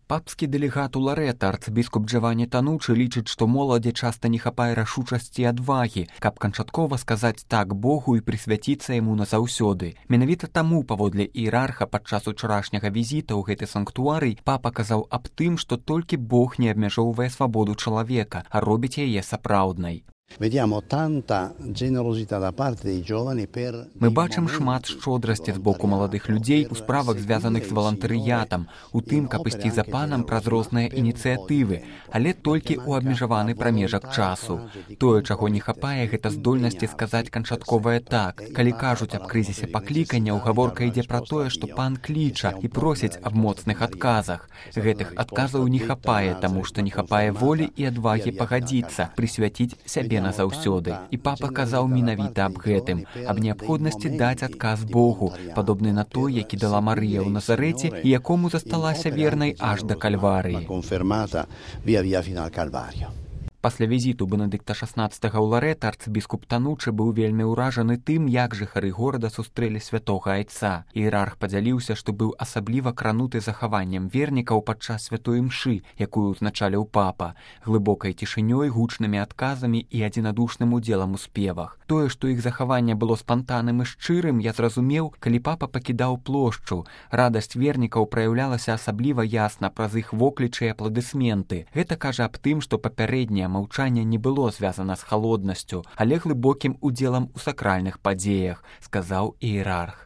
Папскі дэлегат у Ларэта, арцыбіскуп Джавані Танучы, лічыць, што моладзі часта не хапае рашучасці і адвагі, каб канчаткова сказаць так Богу і прысвяціцца яму назаўсёды. Менавіта таму, паводле іерарха, падчас учарашняга візіта ў гэты санктуарый папа казаў аб тым, што толькі Бог не абмяжоўвае свабоду чалавека, а робіць яе сапраўднай. Мы бачым шмат шчодрасці з боку маладых людзей у справах, звязаных з валантарыятам, у тым, каб ісці за панам праз розныя ініцыятывы, але толькі ў абмежаваны прамежак часу. Тое, чаго не хапае, гэта здольнасці сказаць канчатковае так. Калі кажуць аб крызісе паклікання, гаворка ідзе пра тое, што пан кліча і просіць аб моцных адказах. Гэтых адказаў не хапае, таму што не хапае волі і адвагі пагадзіцца, прысвяціць сябе назаўсёды. І папа казаў менавіта аб гэтым, аб неабходнасці даць адказ Богу, падобны на той, які дала Марыя ў Назарэце і якому засталася вернай аж да Кальварыі. Пасля візіту Бенедыкта XVI ў Ларэта арцыбіскуп Танучы быў вельмі ўражаны тым, як жыхары горада сустрэлі святога айца. Іерарх падзяліўся, што быў асабліва крануты захаваннем вернікаў падчас святой імшы, якую ўзначаліў папа, глыбокай цішынёй, гучнымі адказамі і адзінадушным удзелам у спевах. Тое, што іх захаванне было спантанным і шчырым, я зразумеў, калі папа пакідаў плошчу. Радасць вернікаў праяўлялася асабліва ясна праз іх воклічы і апладысменты. Гэта кажа аб тым, што папярэдняе маўчанне не было звязана з халоднасцю, але глыбокім удзелам у сакральных падзеях, сказаў іерарх.